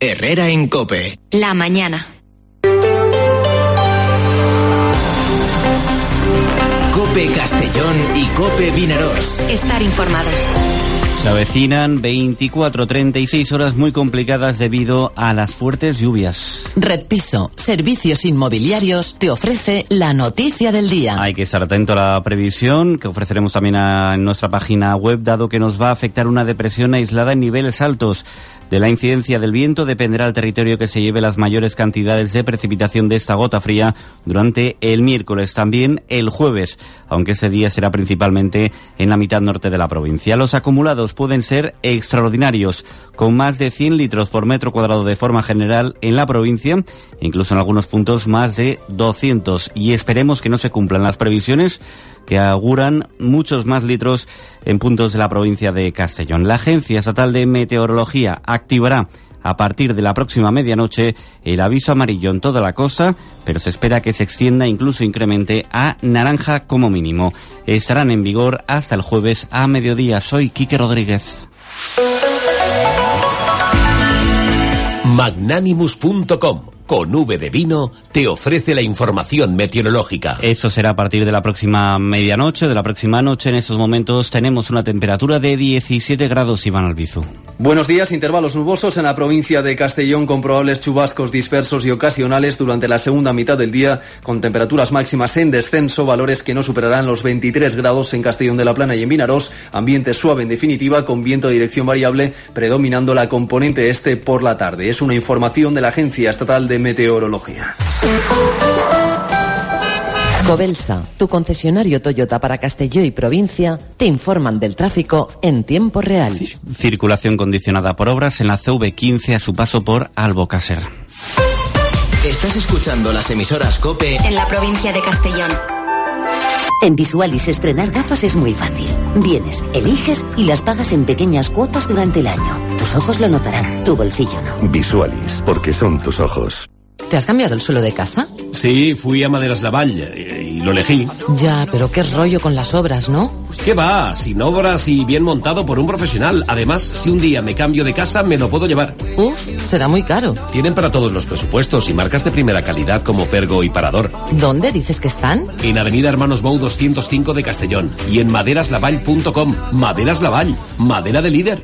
Herrera en COPE. La mañana. COPE Castellón y COPE Vinarós. Estar informado. Se avecinan 24-36 horas muy complicadas debido a las fuertes lluvias. Red Piso, servicios inmobiliarios, te ofrece la noticia del día. Hay que estar atento a la previsión que ofreceremos también en nuestra página web, dado que nos va a afectar una depresión aislada en niveles altos. De la incidencia del viento dependerá el territorio que se lleve las mayores cantidades de precipitación de esta gota fría durante el miércoles, también el jueves, aunque ese día será principalmente en la mitad norte de la provincia. Los acumulados pueden ser extraordinarios, con más de 100 litros por metro cuadrado de forma general en la provincia, incluso en algunos puntos más de 200, y esperemos que no se cumplan las previsiones que auguran muchos más litros en puntos de la provincia de Castellón. La Agencia Estatal de Meteorología activará a partir de la próxima medianoche el aviso amarillo en toda la costa, pero se espera que se extienda, incluso incremente, a naranja como mínimo. Estarán en vigor hasta el jueves a mediodía. Soy Quique Rodríguez. Magnanimus.com, con V de vino, te ofrece la información meteorológica. Eso será a partir de la próxima medianoche, de la próxima noche. En estos momentos tenemos una temperatura de 17 grados, Iván Albizu. Buenos días. Intervalos nubosos en la provincia de Castellón, con probables chubascos dispersos y ocasionales durante la segunda mitad del día, con temperaturas máximas en descenso, valores que no superarán los 23 grados en Castellón de la Plana y en Vinarós. Ambiente suave en definitiva, con viento de dirección variable, predominando la componente este por la tarde. Es una información de la Agencia Estatal de Meteorología. Cobelsa, tu concesionario Toyota para Castelló y provincia, te informan del tráfico en tiempo real. Circulación condicionada por obras en la CV15 a su paso por Albocácer. Estás escuchando las emisoras COPE en la provincia de Castellón. En Visualis estrenar gafas es muy fácil. Vienes, eliges y las pagas en pequeñas cuotas durante el año. Tus ojos lo notarán, tu bolsillo no. Visualis, porque son tus ojos. ¿Te has cambiado el suelo de casa? Sí, fui a Maderas Lavall y lo elegí. Ya, pero qué rollo con las obras, ¿no? ¿Qué va? Sin obras y bien montado por un profesional. Además, si un día me cambio de casa, me lo puedo llevar. Uf, será muy caro. Tienen para todos los presupuestos y marcas de primera calidad como Pergo y Parador. ¿Dónde dices que están? En Avenida Hermanos Bou 205 de Castellón y en maderaslavall.com. Maderas Lavall, madera de líder.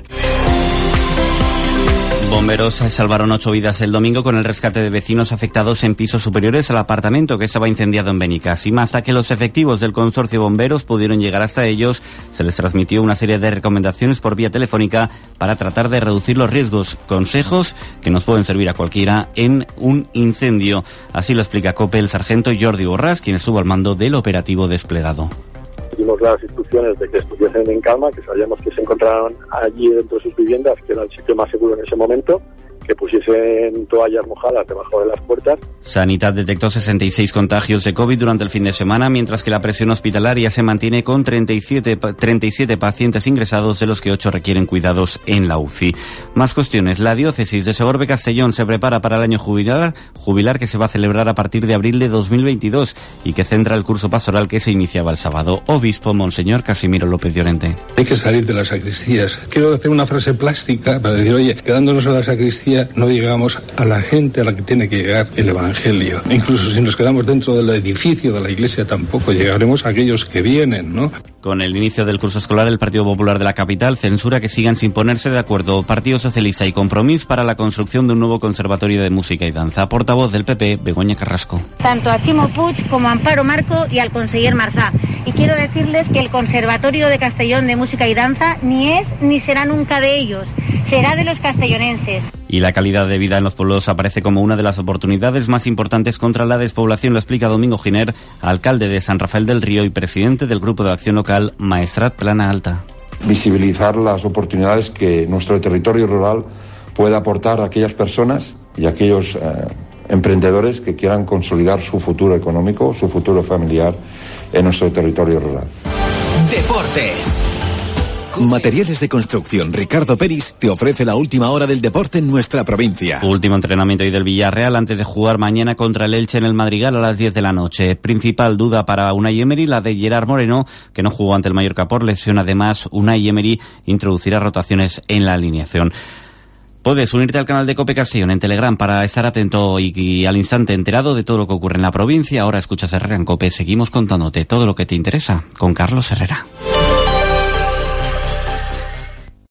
Bomberos salvaron 8 vidas el domingo con el rescate de vecinos afectados en pisos superiores al apartamento que estaba incendiado en Benicàssim. Hasta que los efectivos del consorcio Bomberos pudieron llegar hasta ellos, se les transmitió una serie de recomendaciones por vía telefónica para tratar de reducir los riesgos, consejos que nos pueden servir a cualquiera en un incendio. Así lo explica COPE el sargento Jordi Borràs, quien estuvo al mando del operativo desplegado. Dimos las instrucciones de que estuviesen en calma, que sabíamos que se encontraban allí dentro de sus viviendas, que era el sitio más seguro en ese momento, que pusiesen toallas mojadas debajo de las puertas. Sanidad detectó 66 contagios de COVID durante el fin de semana, mientras que la presión hospitalaria se mantiene con 37 pacientes ingresados, de los que 8 requieren cuidados en la UCI. Más cuestiones. La diócesis de Segorbe-Castellón se prepara para el año jubilar que se va a celebrar a partir de abril de 2022 y que centra el curso pastoral que se iniciaba el sábado. Obispo Monseñor Casimiro López Llorente. Hay que salir de las sacristías. Quiero hacer una frase plástica para decir, oye, quedándonos en la sacristía no llegamos a la gente a la que tiene que llegar el Evangelio. Incluso si nos quedamos dentro del edificio de la Iglesia tampoco llegaremos a aquellos que vienen, ¿no? Con el inicio del curso escolar, el Partido Popular de la capital censura que sigan sin ponerse de acuerdo Partido Socialista y Compromís para la construcción de un nuevo conservatorio de música y danza. Portavoz del PP, Begoña Carrasco. Tanto a Chimo Puig como a Amparo Marco y al conseller Marzá. Y quiero decirles que el Conservatorio de Castellón de Música y Danza ni es ni será nunca de ellos, será de los castellonenses. Y la calidad de vida en los pueblos aparece como una de las oportunidades más importantes contra la despoblación, lo explica Domingo Giner, alcalde de San Rafael del Río y presidente del Grupo de Acción Local Maestrat Plana Alta. Visibilizar las oportunidades que nuestro territorio rural puede aportar a aquellas personas y a aquellos emprendedores que quieran consolidar su futuro económico, su futuro familiar en nuestro territorio rural. Deportes. Materiales de construcción Ricardo Peris te ofrece la última hora del deporte en nuestra provincia. Último entrenamiento hoy del Villarreal antes de jugar mañana contra el Elche en el Madrigal a las 10 de la noche. Principal duda para Unai Emery, la de Gerard Moreno, que no jugó ante el Mallorca por lesión. Además, Unai Emery introducirá rotaciones en la alineación. Puedes unirte al canal de COPE Castellón en Telegram para estar atento y al instante enterado de todo lo que ocurre en la provincia. Ahora escuchas Herrera en COPE. Seguimos contándote todo lo que te interesa con Carlos Herrera.